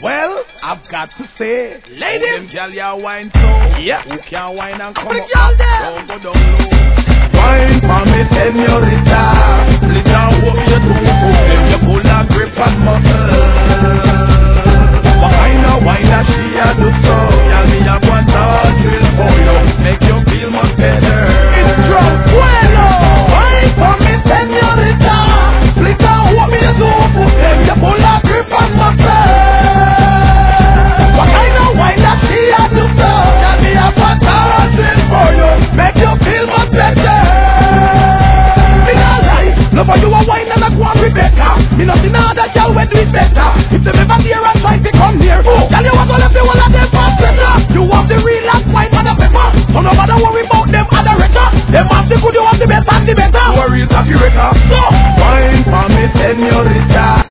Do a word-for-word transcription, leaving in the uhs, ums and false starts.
Well, I've got to say, ladies, them girl ya wine so, yeah, who can wine and come the up, girl there. don't go down low. Wine for me, señorita, split and what you do, then you pull a grip and muscle. What kind of wine that she a do so? Tell me I want a drill for you, make you feel much better. It's from Pueblo. Wine for me, señorita, split and what you do, then you pull a grip and muscle. What kind of wine that she a do so? Tell me I want a drill for you, make you feel much better. Me not lie, love how you a wine and I go and be better. Me not see no other girl when do it better. If them ever hear and try to come here, oh, girl you a go left the whole of them fast better. You have the real and wine and the pepper, so no matter worry about them other record. Them have the good, you have the best and the better. You a real coffee wrecker. So wine for me, señorita.